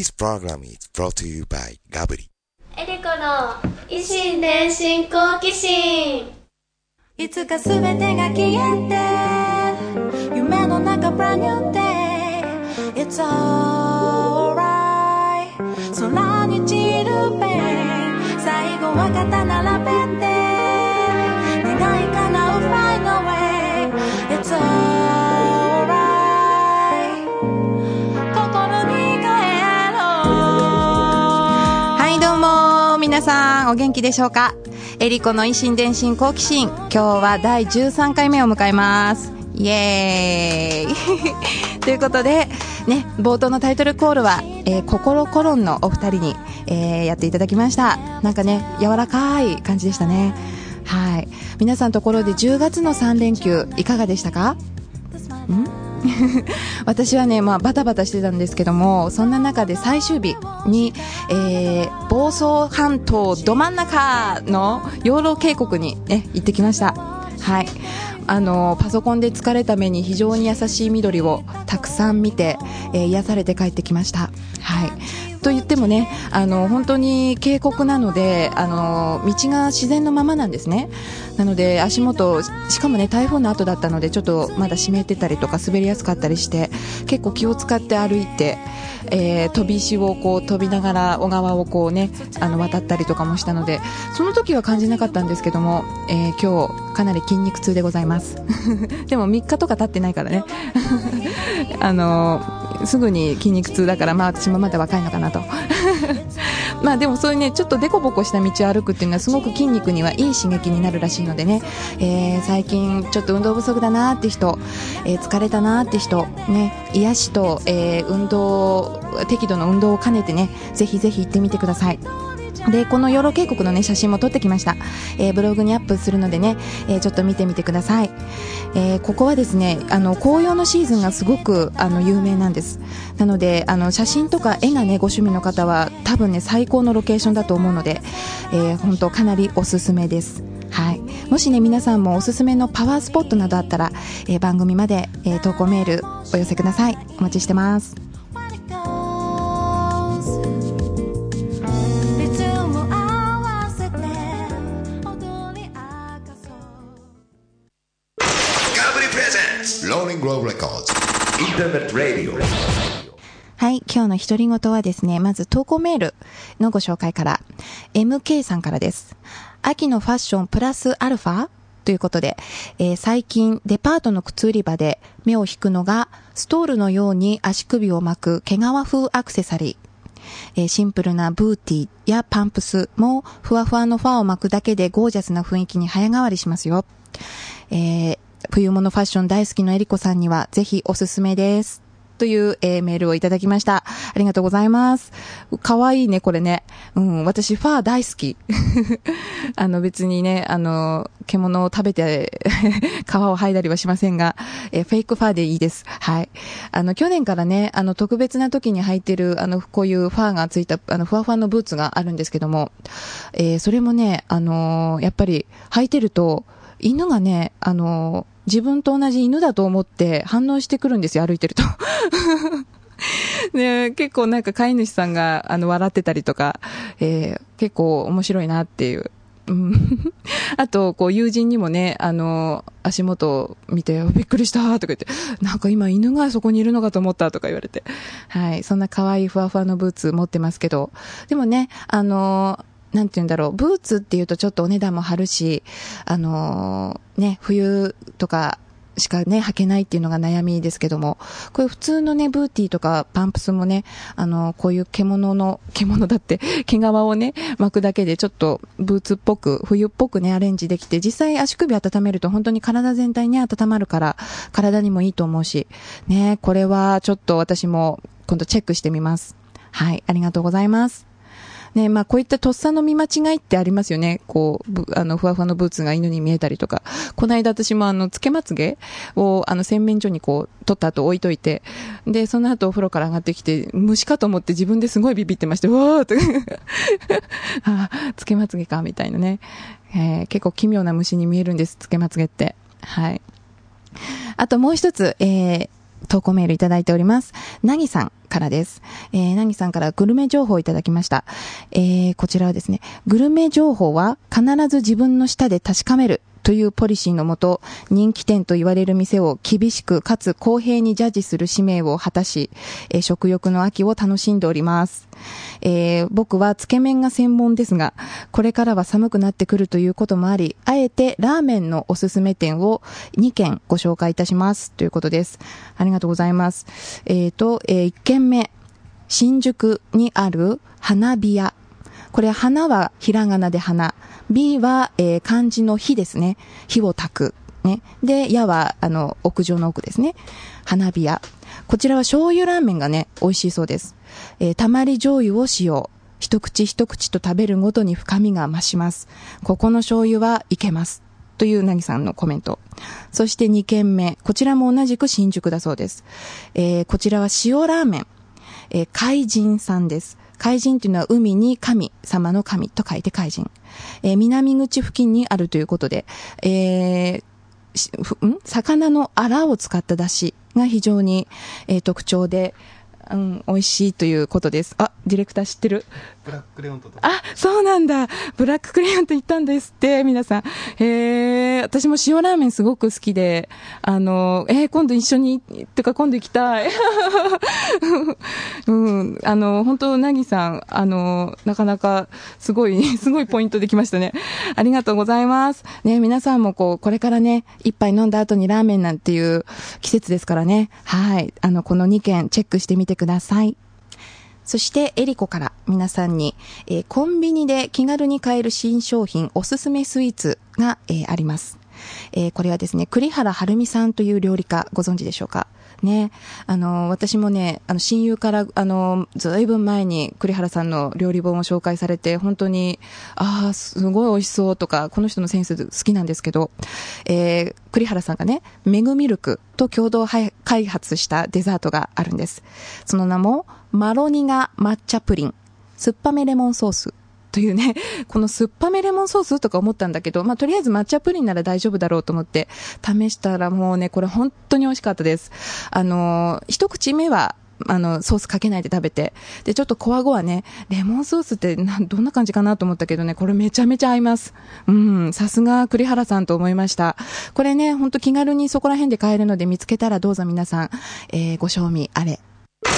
This program is brought to you by ガブリ。 エリコの以心伝心好奇心。 いつかすべてが消えて夢の中 brand new day It's alright 空に散るペン最後は肩並べて願い叶う find a way It's alright 心に帰ろう。 はい、どうも皆さんお元気でしょうか。エリコの以心伝心好奇心、今日は第13回目を迎えます。イエーイということでね、冒頭のタイトルコールは、心コロンのお二人に、やっていただきました。なんかね、柔らかい感じでしたね。はい、皆さんのところで10月の3連休いかがでしたか？私はね、バタバタしてたんですけども、そんな中で最終日に、房総半島ど真ん中の養老渓谷に、ね、行ってきました。はい、パソコンで疲れた目に非常に優しい緑をたくさん見て、癒されて帰ってきました。はい、と言ってもね、本当に渓谷なので、道が自然のままなんですね。なので足元、しかもね台風の後だったのでちょっとまだ湿ってたりとか滑りやすかったりして結構気を使って歩いて、飛び石をこう飛びながら小川をこうね渡ったりとかもしたので、その時は感じなかったんですけども、今日かなり筋肉痛でございますでも3日とか経ってないからねすぐに筋肉痛だから、私もまだ若いのかなとでもそういうねちょっとデコボコした道を歩くっていうのはすごく筋肉にはいい刺激になるらしいのでね、最近ちょっと運動不足だなって人、疲れたなって人ね、癒しと、適度の運動を兼ねてね、ぜひぜひ行ってみてください。でこの養老渓谷の、ね、写真も撮ってきました。ブログにアップするのでね、ちょっと見てみてください。ここはですね紅葉のシーズンがすごく有名なんです。なので写真とか絵がねご趣味の方は多分ね最高のロケーションだと思うので、本当かなりおすすめです。はい、もしね皆さんもおすすめのパワースポットなどあったら、番組まで、投稿メールお寄せください。お待ちしてます。はい、今日の独り言はですね、まず投稿メールのご紹介から MK さんからです。秋のファッションプラスアルファということで、最近デパートの靴売り場で目を引くのがストールのように足首を巻く毛皮風アクセサリー、シンプルなブーティーやパンプスもふわふわのファーを巻くだけでゴージャスな雰囲気に早変わりしますよ。冬物ファッション大好きのエリコさんにはぜひおすすめですという、メールをいただきました。ありがとうございます。かわいいねこれね。私ファー大好き別にね獣を食べて皮を剥いだりはしませんが、フェイクファーでいいです。はい、去年からね特別な時に履いてるこういうファーがついたふわふわのブーツがあるんですけども、それもねやっぱり履いてると犬がね自分と同じ犬だと思って反応してくるんですよ、歩いてるとね、結構なんか飼い主さんが笑ってたりとか、結構面白いなっていうあとこう友人にもね足元を見てびっくりしたとか言って、なんか今犬がそこにいるのかと思ったとか言われて、はい、そんな可愛いふわふわのブーツ持ってますけど、でもねなんて言うんだろう、ブーツっていうとちょっとお値段も張るし、冬とかしかね履けないっていうのが悩みですけども、こういう普通のねブーティーとかパンプスもねこういう獣だって毛皮をね巻くだけでちょっとブーツっぽく冬っぽくねアレンジできて、実際足首温めると本当に体全体に温まるから体にもいいと思うしね、これはちょっと私も今度チェックしてみます。はい、ありがとうございます。ね、こういったとっさの見間違いってありますよね。こう、ふわふわのブーツが犬に見えたりとか。この間私もつけまつげを洗面所にこう、取った後置いといて、で、その後お風呂から上がってきて、虫かと思って自分ですごいビビってまして、うわーってつけまつげか、みたいなね。結構奇妙な虫に見えるんです、つけまつげって。はい。あともう一つ、 投稿メールいただいております。なぎさんからです。なぎさんからグルメ情報をいただきました。こちらはですね、グルメ情報は必ず自分の舌で確かめるというポリシーのもと、人気店と言われる店を厳しくかつ公平にジャッジする使命を果たし、食欲の秋を楽しんでおります。僕はつけ麺が専門ですが、これからは寒くなってくるということもあり、あえてラーメンのおすすめ店を2軒ご紹介いたしますということです。ありがとうございます。1軒目、新宿にある花火屋。これ花はひらがなで花。B は、漢字の火ですね。火を焚く。ね。で、矢は、屋上の奥ですね。花火屋。こちらは醤油ラーメンがね、美味しいそうです。たまり醤油を使用。一口一口と食べるごとに深みが増します。ここの醤油はいけます。というなぎさんのコメント。そして2軒目。こちらも同じく新宿だそうです。こちらは塩ラーメン。海神さんです。海神というのは海に神様の神と書いて海神。南口付近にあるということで、魚のアラを使った出汁が非常に、特徴で、美味しいということです。あ、ディレクター知ってる？ ブラッククレヨンと。 あ、そうなんだ。ブラッククレヨンと言ったんですって、皆さん。私も塩ラーメンすごく好きで、今度一緒に、とか今度行きたい。本当、なぎさん、なかなか、すごいポイントできましたね。ありがとうございます。ね、皆さんもこれからね、一杯飲んだ後にラーメンなんていう季節ですからね。はい。この2軒チェックしてみてください。そしてエリコから皆さんに、コンビニで気軽に買える新商品おすすめスイーツが、あります。これはですね、栗原はるみさんという料理家ご存知でしょうかね。私もね、親友からずいぶん前に栗原さんの料理本を紹介されて、本当にすごい美味しそうとか、この人のセンス好きなんですけど、栗原さんがね、メグミルクと共同開発したデザートがあるんです。その名もマロニガ抹茶プリン酸っぱめレモンソースというね、この酸っぱめレモンソースとか思ったんだけど、とりあえず抹茶プリンなら大丈夫だろうと思って試したら、もうね、これ本当に美味しかったです。一口目はソースかけないで食べて、でちょっとコア後はね、レモンソースってどんな感じかなと思ったけどね、これめちゃめちゃ合います。さすが栗原さんと思いました。これね、本当気軽にそこら辺で買えるので、見つけたらどうぞ皆さん、ご賞味あれ。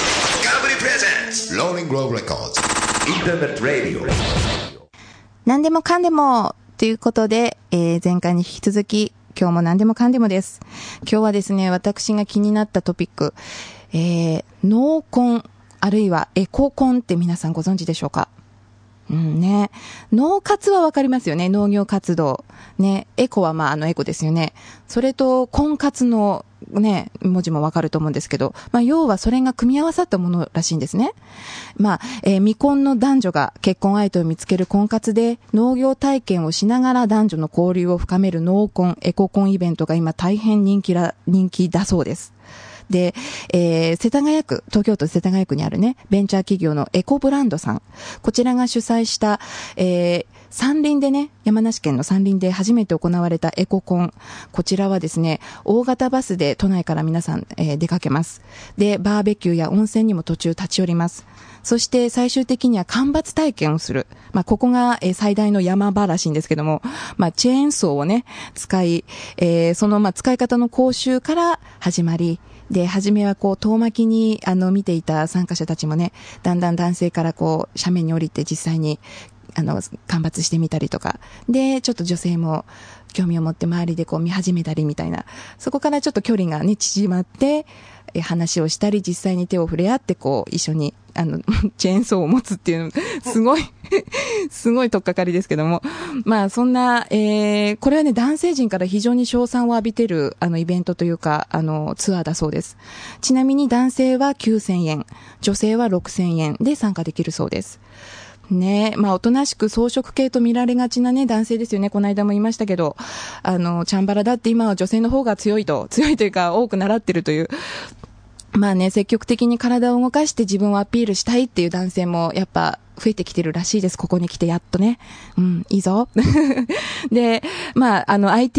何でもかんでもということで、前回に引き続き今日も何でもかんでもです。今日はですね、私が気になったトピック、農婚あるいはエコ婚って皆さんご存知でしょうか？ね、農活はわかりますよね。農業活動ね。エコはエコですよね。それと婚活のね、文字もわかると思うんですけど、要はそれが組み合わさったものらしいんですね。未婚の男女が結婚相手を見つける婚活で、農業体験をしながら男女の交流を深める農婚、エコ婚イベントが今大変人気だそうです。で、東京都世田谷区にあるね、ベンチャー企業のエコブランドさん。こちらが主催した、山林でね、山梨県の山林で初めて行われたエココン。こちらはですね、大型バスで都内から皆さん、出かけます。で、バーベキューや温泉にも途中立ち寄ります。そして最終的には間伐体験をする。ここが、最大の山場らしいんですけども、チェーンソーをね、使い、その使い方の講習から始まり、で、初めは遠巻きに、見ていた参加者たちもね、だんだん男性から斜面に降りて実際に、間伐してみたりとか、で、ちょっと女性も興味を持って周りで見始めたりみたいな、そこからちょっと距離がね、縮まって、話をしたり、実際に手を触れ合って一緒に、チェーンソーを持つっていうの、すごい取っかかりですけども。そんな、これはね、男性陣から非常に称賛を浴びてる、イベントというか、ツアーだそうです。ちなみに男性は9000円、女性は6000円で参加できるそうです。ね、おとなしく装飾系と見られがちなね、男性ですよね。この間も言いましたけど、チャンバラだって今は女性の方が強いというか、多く習ってるという。積極的に体を動かして自分をアピールしたいっていう男性もやっぱ増えてきてるらしいです。ここに来てやっとね。いいぞ。で、IT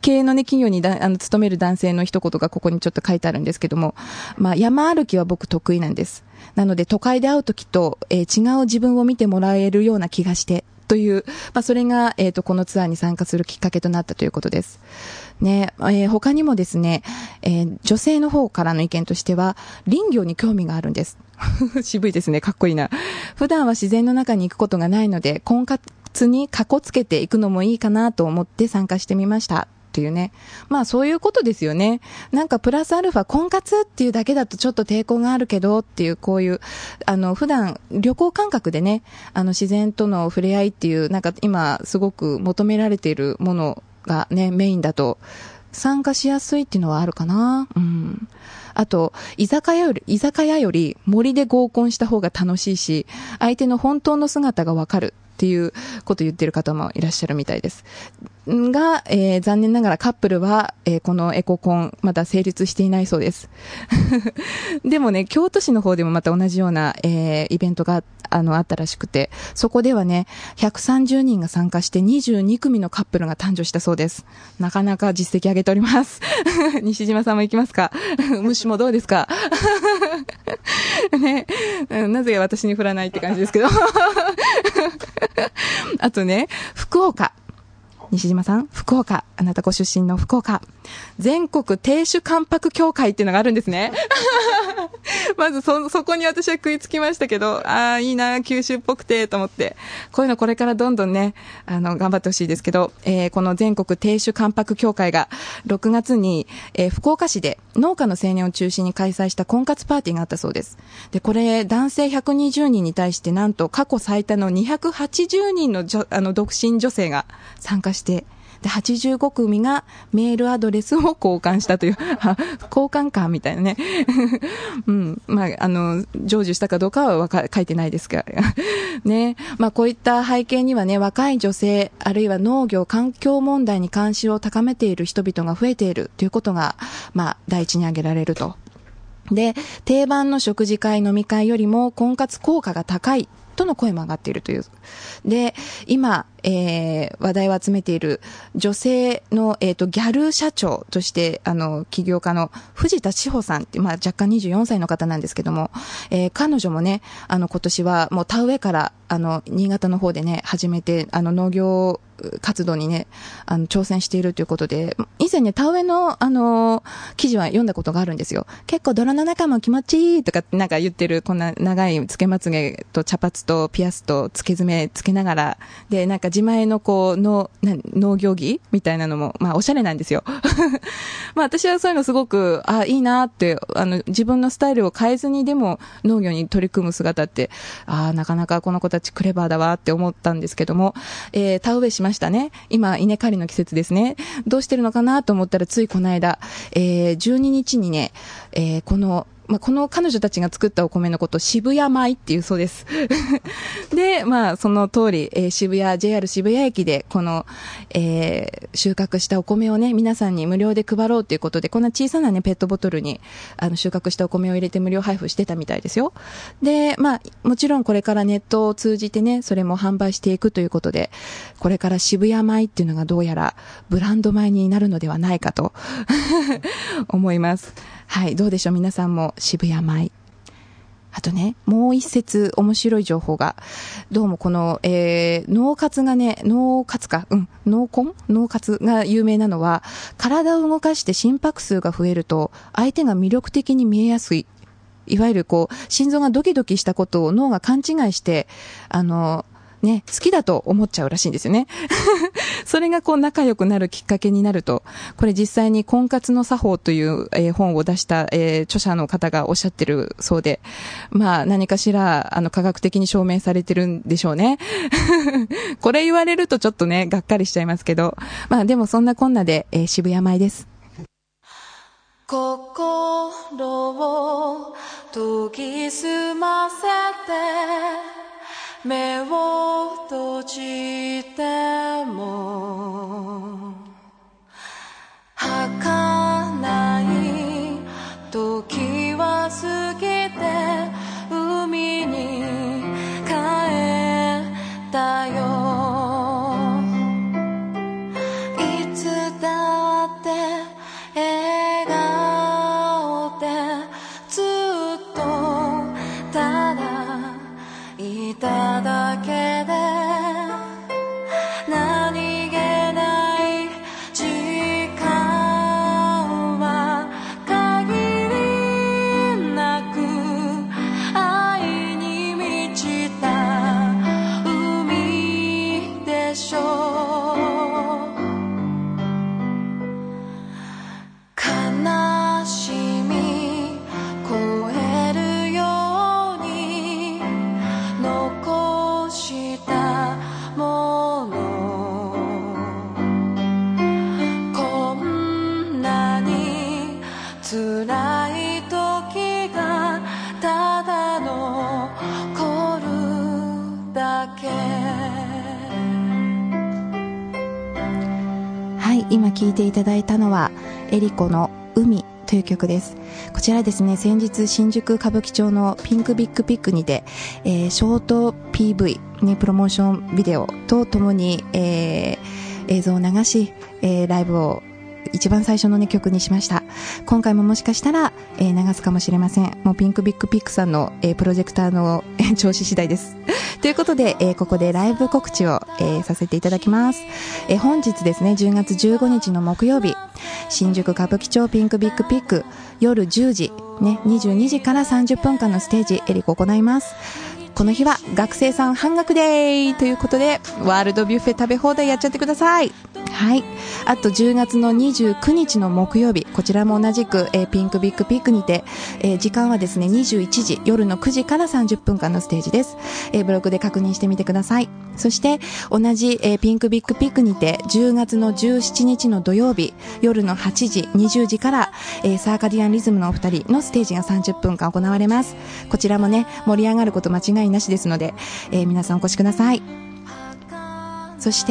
経営のね、企業に勤める男性の一言がここにちょっと書いてあるんですけども、まあ、山歩きは僕得意なんです。なので、都会で会うときと、違う自分を見てもらえるような気がして、という、まあ、それが、このツアーに参加するきっかけとなったということです。ね、他にもですね、女性の方からの意見としては、林業に興味があるんです。渋いですね、かっこいいな。普段は自然の中に行くことがないので、婚活にかこつけていくのもいいかなと思って参加してみました。っていうね。まあそういうことですよね。なんかプラスアルファ婚活っていうだけだとちょっと抵抗があるけどっていうこういう普段旅行感覚でね自然との触れ合いっていうなんか今すごく求められているものがねメインだと参加しやすいっていうのはあるかな。うん。あと居酒屋より森で合コンした方が楽しいし相手の本当の姿がわかるっていうことを言ってる方もいらっしゃるみたいです。が、残念ながらカップルは、このエココンまだ成立していないそうです。でもね、京都市の方でもまた同じような、イベントがあったらしくて、そこではね、130人が参加して22組のカップルが誕生したそうです。なかなか実績上げております。西島さんも行きますか？虫もどうですか？ね、なぜ私に振らないって感じですけど。あとね、福岡。西島さん、福岡、あなたご出身の福岡、全国亭主関白協会っていうのがあるんですね。まずそこに私は食いつきましたけど、いいな、九州っぽくてと思って、こういうのこれからどんどんね、頑張ってほしいですけど、この全国亭主関白協会が6月に、福岡市で農家の青年を中心に開催した婚活パーティーがあったそうです。で、これ男性120人に対してなんと過去最多の280人の独身女性が参加して、で85組がメールアドレスを交換したという交換かみたいなね、うん、まあ成就したかどうかは書いてないですがね、まあこういった背景にはね、若い女性あるいは農業環境問題に関心を高めている人々が増えているということがまあ第一に挙げられると。で、定番の食事会飲み会よりも婚活効果が高いとの声も上がっているという。で、今、話題を集めている女性の、ギャル社長として、起業家の藤田志保さんって、まあ、若干24歳の方なんですけども、彼女もね、今年はもう田植えから、新潟の方でね、始めて、農業活動にね、挑戦しているということで、以前ね、田植えの、記事は読んだことがあるんですよ。結構泥の中も気持ちいいとかってなんか言ってる、こんな長いつけまつげと茶髪とピアスとつけ爪つけながら、で、なんか自前のこう、農業着みたいなのも、まあ、おしゃれなんですよ。まあ、私はそういうのすごく、いいなって、自分のスタイルを変えずにでも農業に取り組む姿って、なかなかこの子たちクレバーだわって思ったんですけども、田植えしましたね。今、稲刈りの季節ですね。どうしてるのかなと思ったら、ついこの間、12日にね、この彼女たちが作ったお米のことを渋谷米っていうそうです。で、まあ、その通り、JR 渋谷駅で、この、収穫したお米をね、皆さんに無料で配ろうということで、こんな小さなね、ペットボトルに、収穫したお米を入れて無料配布してたみたいですよ。で、まあ、もちろんこれからネットを通じてね、それも販売していくということで、これから渋谷米っていうのがどうやらブランド米になるのではないかと思います。はい、どうでしょう皆さんも渋谷米。あとね、もう一節面白い情報が、どうもこの、脳活が有名なのは、体を動かして心拍数が増えると、相手が魅力的に見えやすい。いわゆるこう、心臓がドキドキしたことを脳が勘違いして、ね、好きだと思っちゃうらしいんですよね。それがこう仲良くなるきっかけになると、これ実際に婚活の作法という、本を出した、著者の方がおっしゃってるそうで、まあ何かしら科学的に証明されてるんでしょうね。これ言われるとちょっとね、がっかりしちゃいますけど、まあでもそんなこんなで、渋谷米です。 心を研ぎ澄ませて目を閉じても儚い時は過ぎて海に帰ったよいつだいただけで何気ない時間は限りなく愛に満ちた海でしょう。悲しみ超えるように残したもの、こんなに辛い時がただ残るだけ。 はい、今聴いていただいたのはエリコの海という曲です。こちらですね、先日新宿歌舞伎町のピンクビッグピックにて、ショート PV、ね、プロモーションビデオとともに、映像を流し、ライブを一番最初の、ね、曲にしました。今回ももしかしたら、流すかもしれません。もうピンクビッグピックさんの、プロジェクターの、調子次第ですということで、ここでライブ告知を、させていただきます。本日ですね、10月15日の木曜日、新宿歌舞伎町ピンクビッグピック夜10時、ね、22時から30分間のステージエリコ行います。この日は学生さん半額デーということで、ワールドビュッフェ食べ放題やっちゃってください。はい。あと10月の29日の木曜日、こちらも同じく、ピンクビッグピックにて、時間はですね、21時、夜の9時から30分間のステージです。ブログで確認してみてください。そして同じ、ピンクビッグピックにて10月の17日の土曜日、夜の8時、20時から、サーカディアンリズムのお二人のステージが30分間行われます。こちらもね、盛り上がること間違いなしですので、皆さんお越しください。そして、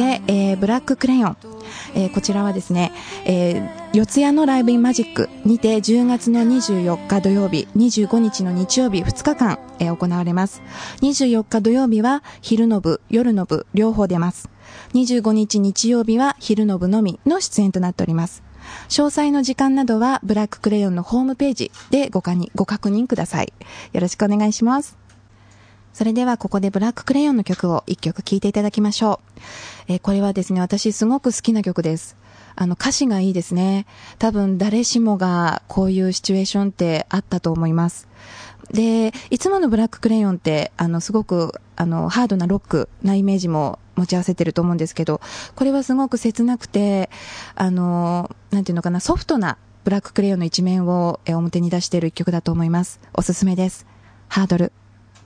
ブラッククレヨン、こちらはですね、四谷のライブインマジックにて10月の24日土曜日、25日の日曜日2日間、行われます。24日土曜日は昼の部、夜の部両方出ます。25日日曜日は昼の部のみの出演となっております。詳細の時間などはブラッククレヨンのホームページでご確認ください。よろしくお願いします。それではここでブラッククレヨンの曲を一曲聴いていただきましょう。これはですね、私すごく好きな曲です。歌詞がいいですね。多分誰しもがこういうシチュエーションってあったと思います。で、いつものブラッククレヨンってすごくハードなロックなイメージも持ち合わせてると思うんですけど、これはすごく切なくてなんていうのかな、ソフトなブラッククレヨンの一面を表に出している一曲だと思います。おすすめです。ハードル。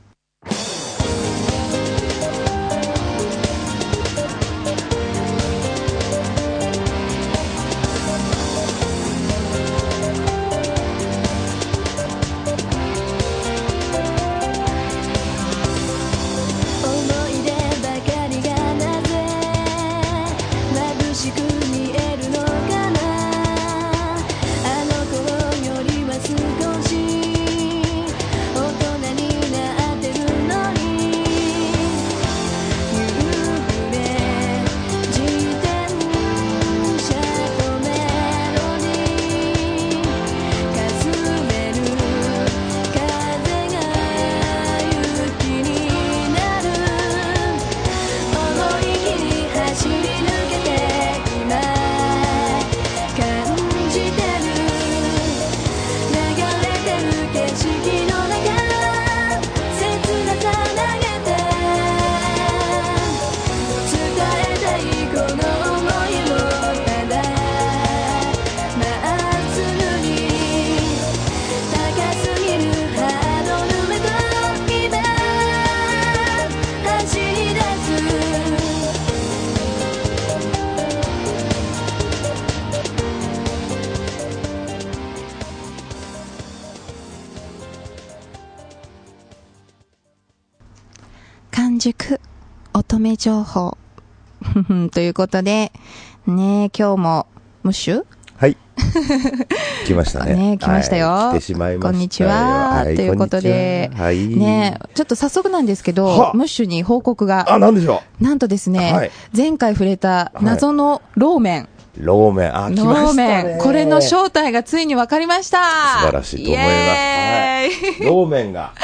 完熟乙女情報ということでね、今日もムッシュはい来ましたね。 来ましたよ、 はい、来てしまいましたよ。 こんにちは、はい、ということで、はい、ね、ちょっと早速なんですけど、ムッシュに報告が。 なんでしょう。 なんとですね、はい、前回触れた謎のローメン、 ローメン、来ましたね。ローメン、これの正体がついに分かりました。 素晴らしいと思います。はい、ローメンが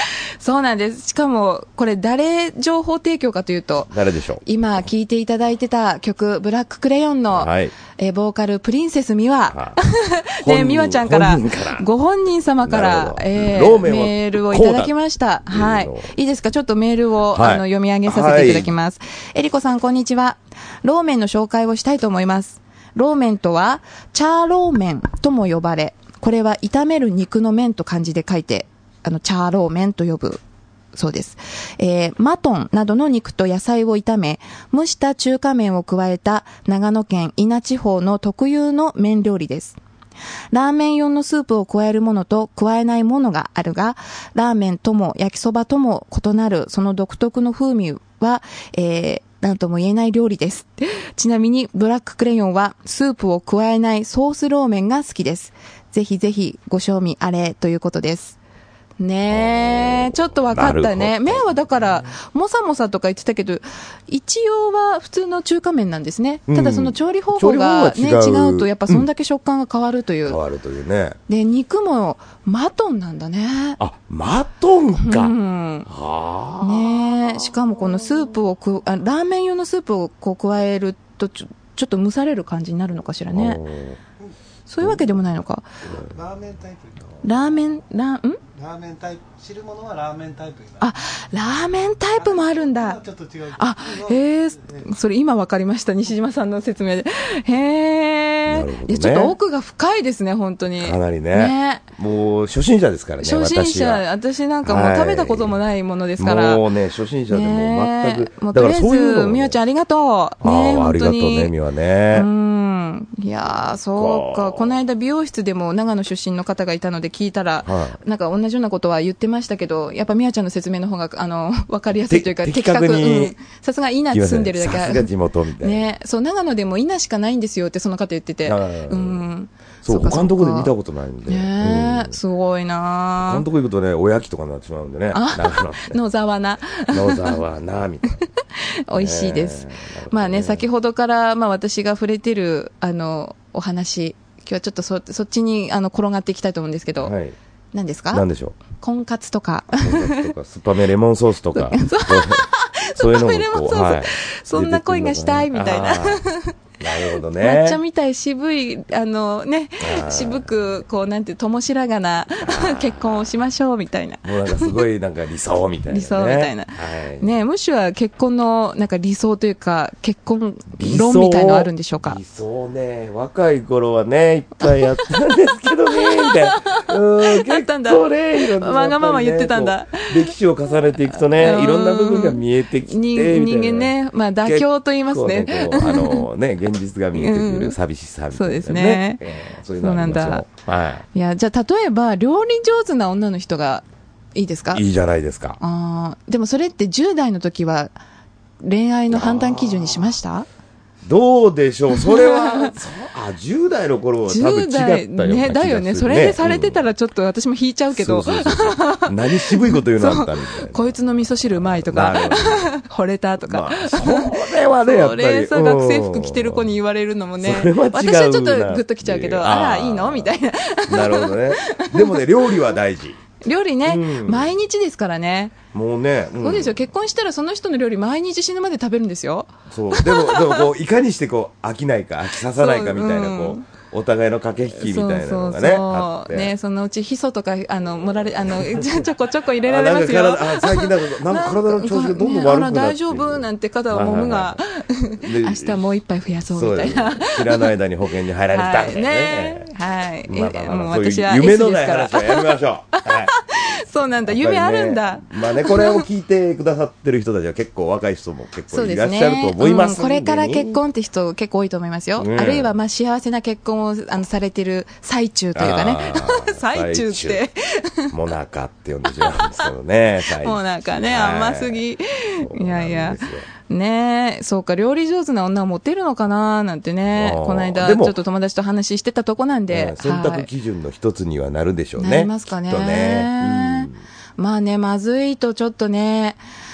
そうなんです。しかも、これ誰情報提供かというと、 誰でしょう。 今聴いていただいてた曲、ブラッククレヨンの、 はい、 ボーカルプリンセスミワ。ね、ミワちゃんから、ご本人様から、メールをいただきました。はい。いいですか？ちょっとメールを、読み上げさせていただきます。えりこさん、こんにちは。ローメンの紹介をしたいと思います。ローメンとは、チャーローメンとも呼ばれ、これは炒める肉の麺と漢字で書いて、チャーローメンと呼ぶそうです。マトンなどの肉と野菜を炒め、蒸した中華麺を加えた長野県伊那地方の特有の麺料理です。ラーメン用のスープを加えるものと加えないものがあるが、ラーメンとも焼きそばとも異なるその独特の風味は、なんとも言えない料理です。ちなみにブラッククレヨンはスープを加えないソースローメンが好きです。ぜひぜひご賞味あれということです。ねえ、ちょっと分かったね。麺はだから、もさもさとか言ってたけど、一応は普通の中華麺なんですね。ただその調理方法がね、違うと、やっぱそんだけ食感が変わるという。 変わるというね。 で、肉もマトンなんだね。 あ、マトンか。 ねえ、しかもこのスープをラーメン用のスープをこう加えるとちょっと蒸される感じになるのかしらね。そういうわけでもないのか。 ラーメンタイプラーメンタイプ、 汁物はラーメンタイプになる。 あ、ラーメンタイプもあるんだ。 ちょっと違う。 あ、へえ、それ今わかりました、西島さんの説明で。へえ、ね、ちょっと奥が深いですね、本当に。 かなりね。もう初心者ですからね、 初心者、私なんかもう食べたこともないものですから。 もうね、初心者でも全く。 もうとりあえず、みわちゃんありがとう。 ね、ありがとうね、みわね。 いやー、そうか。この間美容室でも長野出身の方がいたので聞いたら、なんか同じようなことは言ってましたけど、やっぱみやちゃんの説明の方が、わかりやすいというか、 的確に。 さすが伊那に住んでるだけ。 さすが地元みたいな。 ね、そう、長野でも伊那しかないんですよってその方言ってて。 そう、他のところで見たことないんで。 ね、すごいな他のところ行くとね、おやきとかになってしまうんでね。 野沢菜。 野沢菜、みたいな。 美味しいです。まあね、先ほどから、まあ私が触れてる、お話、今日はちょっとそっちに、転がっていきたいと思うんですけど、何ですか？ 何でしょう？ 婚活とか。 スパメレモンソースとか。そういうのもこう、 そんな恋がしたいみたいな。 なるほどね。 抹茶みたい渋い、渋く、こう、なんて、ともしらがな結婚をしましょうみたいな。 もうなんかすごいなんか理想みたいな。 理想みたいな。ね、むしろ結婚のなんか理想というか、結婚論みたいのあるんでしょうか？ 理想ね、若い頃はね、いっぱいやったんですけどね、みたいな。結構ね、いろんな。 わがまま言ってたんだ。 歴史を重ねていくとね、いろんな部分が見えてきて、 人間ね、まあ妥協と言いますね。 現実が見えてくる寂しさみたいなね。 そうですね。 そういうのなんだ。 いや、じゃあ例えば料理上手な女の人がいいですか？ いいじゃないですか。 でもそれって10代の時は恋愛の判断基準にしました？ どうでしょう、それは、10代の頃は多分違ったような気がするね。 だよね、それでされてたらちょっと私も引いちゃうけど。 何渋いこと言うのあったみたいな。 こいつの味噌汁うまいとか、惚れたとか。 それはね、やっぱり。 それさ、学生服着てる子に言われるのもね。私はちょっとグッときちゃうけど、あら、いいのみたいな。 なるほどね。でもね、料理は大事。 料理ね、毎日ですからね。 もうね、 そうですよ。結婚したらその人の料理毎日死ぬまで食べるんですよ。 そう。でもこういかにしてこう飽きないか飽きささないかみたいなこう。お互いの駆け引きみたいなのがね。 そうね、そのうちヒ素とか盛られちょこちょこ入れられますよ。 最近だとなんか体の調子がどんどん悪くなって。 大丈夫なんて肩をもむが、明日もう一杯増やそうみたいな。 知らない間に保険に入られたんね。はい。 もう私は夢のない話はやめましょう。 そうなんだ、夢あるんだ。 まあね、これを聞いてくださってる人たちは結構若い人も結構いらっしゃると思います。 これから結婚って人結構多いと思いますよ。あるいはまあ幸せな結婚をされてる最中というかね。最中って。 もなかって呼んでしまうんですけどね。 もなかね、甘すぎ。いやいや。ねえ、そうか、料理上手な女はモテるのかななんてね、この間、ちょっと友達と話してたとこなんで。 選択基準の一つにはなるでしょうね。 なりますかね。まあね、まずいとちょっとね、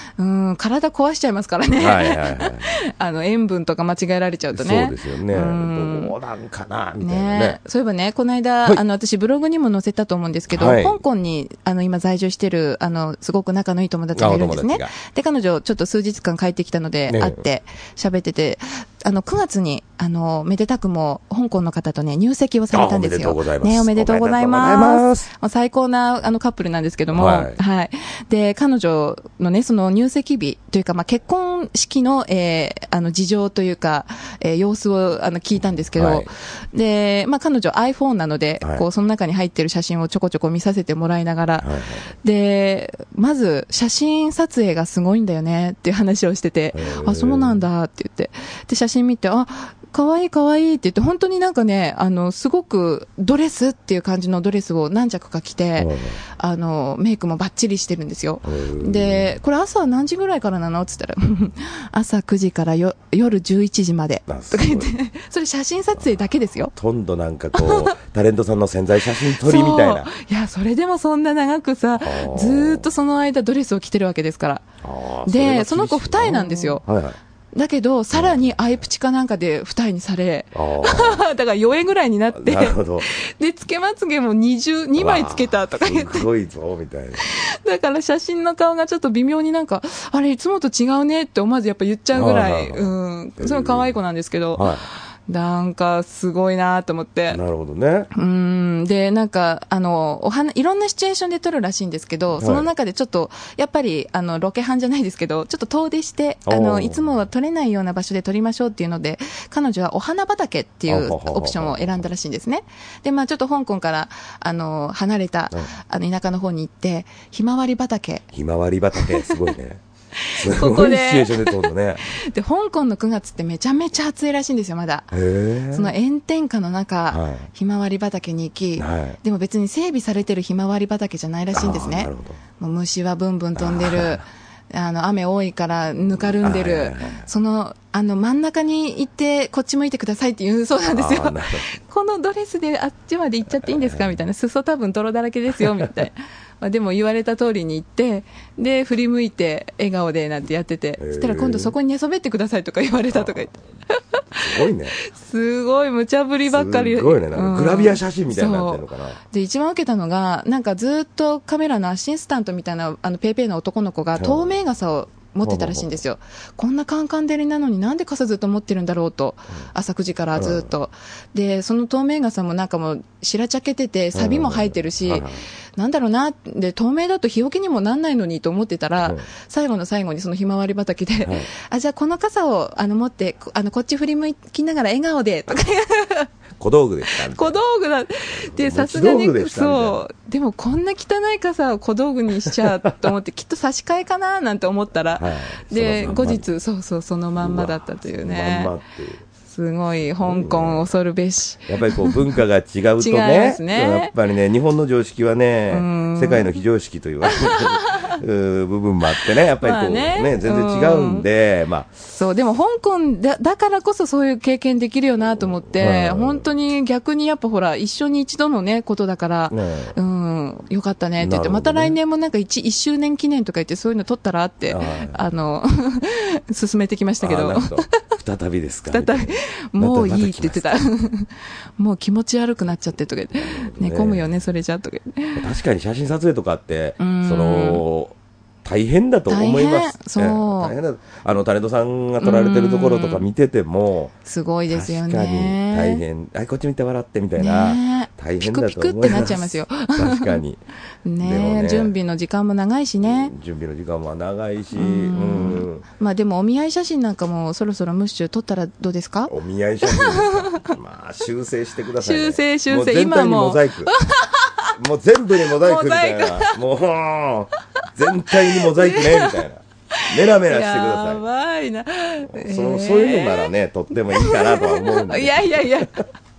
体壊しちゃいますからね。 はいはいはい。 塩分とか間違えられちゃうとね。 そうですよね。どうなんかな、みたいなね。 そういえばね、この間、 はい、 私ブログにも載せたと思うんですけど、香港に、今在住してる、すごく仲のいい友達がいるんですね。で、彼女、ちょっと数日間帰ってきたので、会って喋ってて、9月に、めでたくも、香港の方とね、入籍をされたんですよ。 おめでとうございます。 ね、おめでとうございます。最高な、カップルなんですけども、はい。で、彼女のね、その入籍日というか、結婚式の、事情というか、様子を、聞いたんですけど、で、彼女 iPhone なので、こう、その中に入ってる写真をちょこちょこ見させてもらいながら、で、まず、写真撮影がすごいんだよね、っていう話をしてて、あ、そうなんだ、って言って。で、写真見て、あ、かわいいかわいいって言って、本当になんかね、すごくドレスっていう感じのドレスを何着か着て、メイクもバッチリしてるんですよ。で、これ朝何時ぐらいからなのって言ったら、朝9時から夜11時まで。とか言って、それ写真撮影だけですよ。 ほとんどなんかこう、タレントさんの潜在写真撮りみたいな。 いや、それでもそんな長くさ、ずーっとその間ドレスを着てるわけですから。で、その子二重なんですよ。はいはい。だけど、さらにアイプチかなんかで二重にされ、だから4円ぐらいになって、なるほど。で、つけまつげも2枚つけたとか言って。 すごいぞ、みたいな。 だから写真の顔がちょっと微妙になんか、あれ、いつもと違うねって思わずやっぱ言っちゃうぐらい、すごい可愛い子なんですけど、なんか、すごいなと思って。 なるほどね。 で、なんか、いろんなシチュエーションで撮るらしいんですけど、その中でちょっと、やっぱり、ロケハンじゃないですけど、ちょっと遠出して、いつもは撮れないような場所で撮りましょうっていうので、彼女はお花畑っていうオプションを選んだらしいんですね。で、ちょっと香港から、離れた、田舎の方に行って、ひまわり畑。 ひまわり畑、すごいね。すごいシチュエーションで撮るのね。 で、香港の9月ってめちゃめちゃ暑いらしいんですよ、まだ。その炎天下の中、ひまわり畑に行き、でも別に整備されてるひまわり畑じゃないらしいんですね。もう虫はブンブン飛んでる。雨多いからぬかるんでる。その、真ん中に行って、こっち向いてくださいって言うそうなんですよ。このドレスであっちまで行っちゃっていいんですかみたいな。裾多分泥だらけですよ、みたいな。でも言われた通りに行って、で、振り向いて、笑顔でなんてやってて、そしたら今度そこに寝そべってくださいとか言われたとか言って。 すごいね。 すごい無茶ぶりばっかり。 すごいね。グラビア写真みたいになってるのかな。 で、一番受けたのが、なんかずっとカメラのアシスタントみたいな、ペイペイの男の子が透明傘を持ってたらしいんですよ。こんなカンカン照りなのになんで傘ずっと持ってるんだろうと。朝9時からずっと。で、その透明傘もなんかもう白茶けてて、錆びも生えてるし、なんだろうな。で、透明だと日よけにもなんないのにと思ってたら、最後の最後にそのひまわり畑で、じゃあこの傘を持って、こっち振り向きながら笑顔で、とか。 小道具でした。 小道具だ。で、さすがに、そう。でもこんな汚い傘を小道具にしちゃうと思って、きっと差し替えかななんて思ったら、で、後日、そのまんまだったというね。そのまんまっていう。すごい、香港恐るべし。 やっぱりこう文化が違うとね、やっぱりね、日本の常識はね、世界の非常識と言われる部分もあってね、やっぱりこうね、全然違うんで、 そう、でも香港だからこそそういう経験できるよなと思って、本当に逆にやっぱほら、一生に一度のね、ことだから、よかったねって言って、また来年もなんか1周年記念とか言ってそういうの撮ったらって、進めてきましたけど。 再びですか？ 再び。もういいって言ってた。もう気持ち悪くなっちゃってとか言って。寝込むよね、それじゃとか言って。 確かに写真撮影とかって、大変だと思います。 そう。 大変だ。タレントさんが撮られてるところとか見てても、 すごいですよね。 確かに大変。こっち見て笑ってみたいな。大変だと思います。 ピクピクってなっちゃいますよ。 確かに。 ね、準備の時間も長いしね。 準備の時間も長いし。 でもお見合い写真なんかもそろそろムッシュ撮ったらどうですか？ お見合い写真修正してくださいね。 修正。 今も。モザイク。もう全部にモザイクみたいな。もう、全体にモザイクね、みたいな。メラメラしてください。 やばいな。 そういうのならね、とってもいいかなとは思うんだけど。 いや。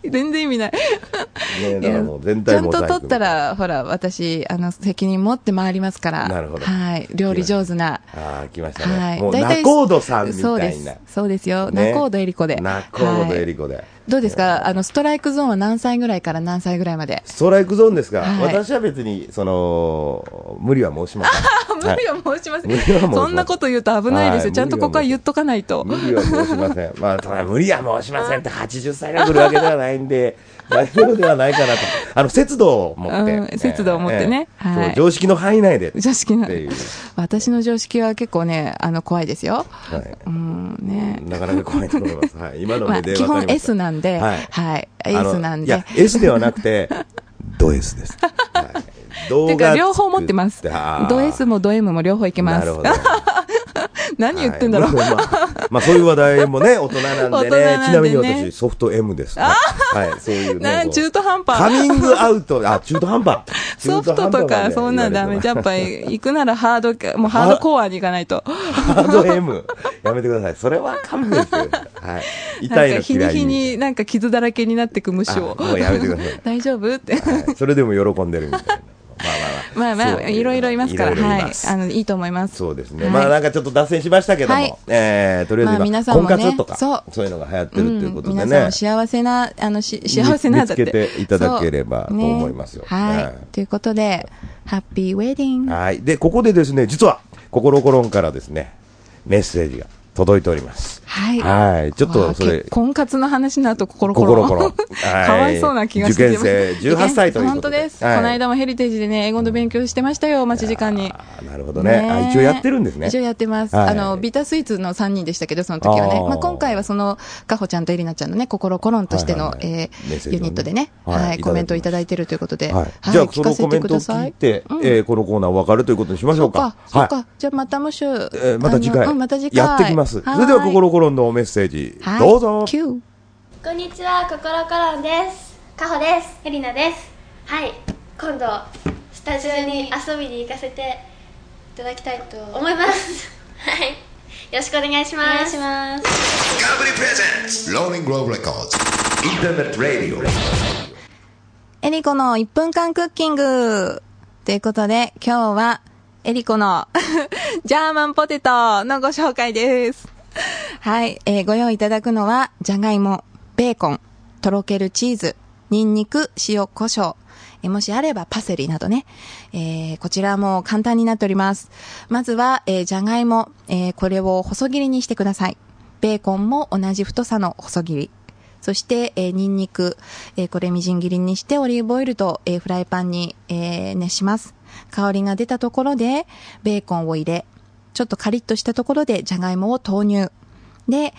全然意味ない。 ね、だからもう全体モザイク。 ちゃんと取ったら、ほら、私、責任持って回りますから。 なるほど。 はい。料理上手な。 ああ、来ましたね。 はい。 もう、ナコードさんみたいな。 そうですよ。ナコードエリコで。 ナコードエリコで。 どうですか、ストライクゾーンは何歳ぐらいから何歳ぐらいまで？ ストライクゾーンですか、私は別に、無理は申しません。 無理は申しません。そんなこと言うと危ないですよ。ちゃんとここは言っとかないと。 無理は申しません。まあ、ただ無理は申しませんって80歳が来るわけではないんで、大丈夫ではないかなと。節度を持って。 節度を持ってね。 はい。常識の範囲内で。 常識の。私の常識は結構ね、怖いですよ。 はい。ね。なかなか怖いと思います。はい。今の目で基本 S なんで、はい。S なんで。 いや、S ではなくて、ド S です。はい。 てか、両方持ってます。ド S もド M も両方いけます。 なるほど。 何言ってんだろう。 まあそういう話題もね、大人なんでね。ちなみに私、ソフト M です。はい、そういうね。 中途半端。 カミングアウト、中途半端。 ソフトとか、そんなんダメ。やっぱり、行くならハードコアに行かないと。 ハード M。やめてください。それは勘弁してください。はい。痛いの嫌いに。 日に日になんか傷だらけになってく虫を。 もうやめてください。 大丈夫って。 それでも喜んでるみたいな。 まあ、いろいろいますから、はい。いいと思います。 そうですね。まあなんかちょっと脱線しましたけども、とりあえず今、婚活とか、そういうのが流行ってるということでね。 皆さん幸せな、幸せなだって。見つけていただければと思いますよ。 はい。ということで、ハッピーウェディング。 はい。で、ここでですね、実は、心コロンからですね、メッセージが届いております。 はい。 はい。ちょっとそれ。 婚活の話の後、心コロン。かわいそうな気がしてきます。 受験生18歳ということで。 本当です。この間もヘリテージでね、英語の勉強してましたよ、待ち時間に。 なるほどね。一応やってるんですね。 一応やってます。ビタスイーツの3人でしたけど、その時はね。まあ今回はその、かほちゃんとエリナちゃんのね、心コロンとしての、ユニットでね、はい、コメントをいただいてるということで。はい。 じゃあ、そのコメントを聞いて、このコーナー終わるということにしましょうか。 そうか。じゃあまたまた次回。 また次回。 やってきます。それでは、心コロンのメッセージ。どうぞ。 こんにちは、心コロンです。かほです。エリナです。はい、今度スタジオに遊びに行かせていただきたいと思います。はい、よろしくお願いします。お願いします。 インターネットラディオ。 エリコの1分間クッキングということで、今日はエリコのジャーマンポテトのご紹介です。はい、ご用意いただくのは、じゃがいも、ベーコン、とろけるチーズ、ニンニク、塩、胡椒、もしあればパセリなどね、こちらも簡単になっております。まずは、じゃがいも、これを細切りにしてください。ベーコンも同じ太さの細切り。そして、ニンニク、これみじん切りにしてオリーブオイルと、フライパンに、熱します。香りが出たところで、ベーコンを入れ、ちょっとカリッとしたところでじゃがいもを投入。で、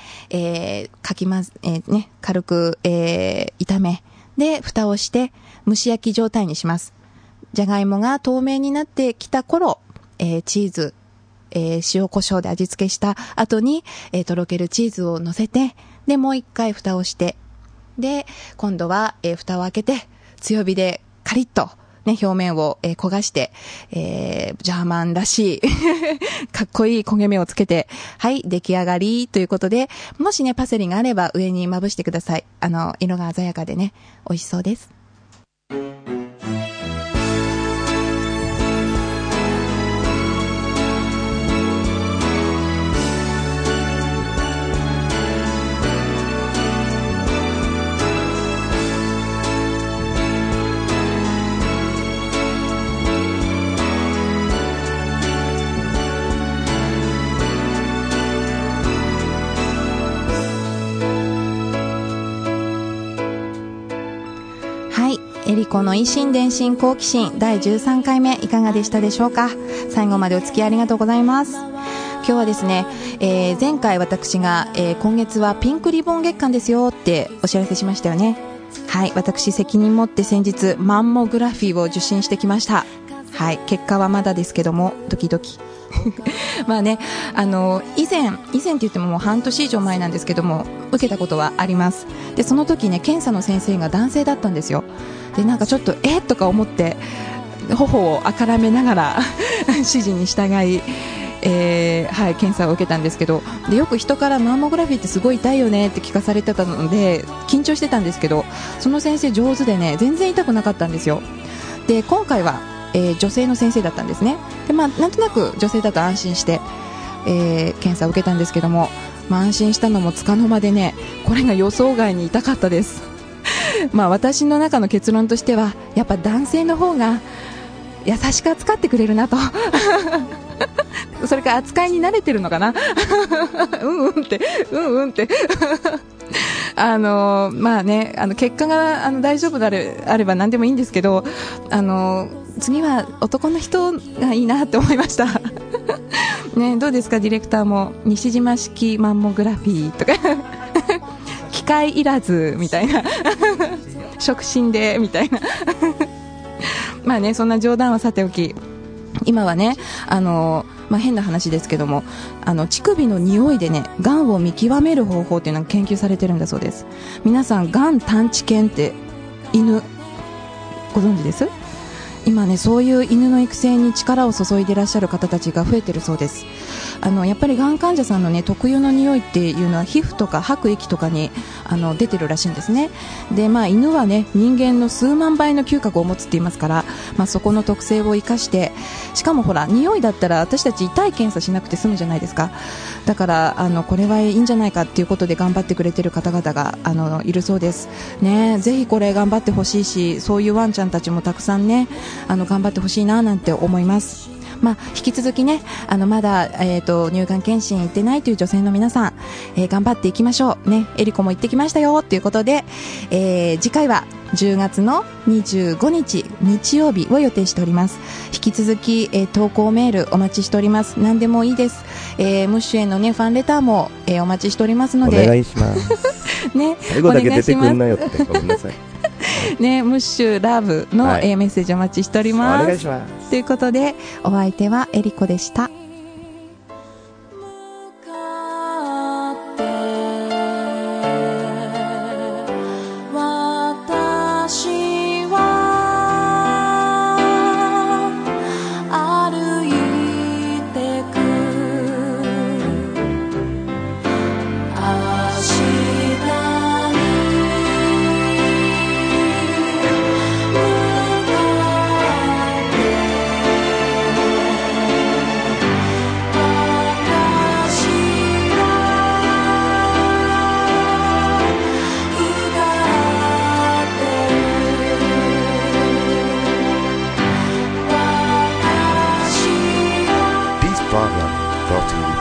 軽く、炒め。で、蓋をして、蒸し焼き状態にします。じゃがいもが透明になってきた頃、チーズ、塩コショウで味付けした後に、とろけるチーズを乗せて、で、もう一回蓋をして、で、今度は、蓋を開けて、強火でカリッと、ね、表面を、焦がして、ジャーマンらしい、かっこいい焦げ目をつけて、はい、出来上がりということで、もしね、パセリがあれば上にまぶしてください。色が鮮やかでね、美味しそうです。エリコの以心伝心好奇心第13回目いかがでしたでしょうか。最後までお付き合いありがとうございます。今日はですね、前回私が、今月はピンクリボン月間ですよってお知らせしましたよね。はい、私責任持って先日マンモグラフィーを受診してきました。はい、結果はまだですけどもドキドキまあね、以前って言ってももう半年以上前なんですけども受けたことはあります。でその時ね、検査の先生が男性だったんですよ。でなんかちょっととか思って頬をあからめながら指示に従い、 はい、検査を受けたんですけど、でよく人からマンモグラフィーってすごい痛いよねって聞かされてたので緊張してたんですけど、その先生上手でね、全然痛くなかったんですよ。で今回は、女性の先生だったんですね。で、なんとなく女性だと安心して、検査を受けたんですけども、安心したのもつかの間でね、これが予想外に痛かったです私の中の結論としては、やっぱ男性の方が優しく扱ってくれるなとそれから扱いに慣れてるのかなうんうんって結果が大丈夫であれば何でもいいんですけど、次は男の人がいいなって思いましたね。どうですか、ディレクターも西島式マンモグラフィーとか機械いらずみたいな触診でみたいなそんな冗談はさておき、今はね、変な話ですけども、乳首の匂いでね、がんを見極める方法っていうのが研究されてるんだそうです。皆さん、がん探知犬って犬ご存知です？今ね、そういう犬の育成に力を注いでいらっしゃる方たちが増えてるそうです。やっぱりがん患者さんのね、特有の匂いっていうのは皮膚とか吐く息とかに出てるらしいんですね。で、犬はね、人間の数万倍の嗅覚を持つって言いますから、そこの特性を生かして、しかもほら、匂いだったら私たち痛い検査しなくて済むじゃないですか。だからこれはいいんじゃないかっていうことで頑張ってくれてる方々がいるそうですね。ぜひこれ頑張ってほしいし、そういうワンちゃんたちもたくさんね、頑張ってほしいななんて思います。引き続きね、まだ、乳がん検診行ってないという女性の皆さん、頑張っていきましょうね。エリコも行ってきましたよということで、次回は10月の25日日曜日を予定しております。引き続き、投稿メールお待ちしております。何でもいいです。ムッシュへのね、ファンレターも、お待ちしておりますのでお願いしますね、 最後だけ出てくんなよってごめんなさいね、ムッシュラブの、メッセージお待ちしております。 お願いします。 ということで、お相手はエリコでした。 Program brought to you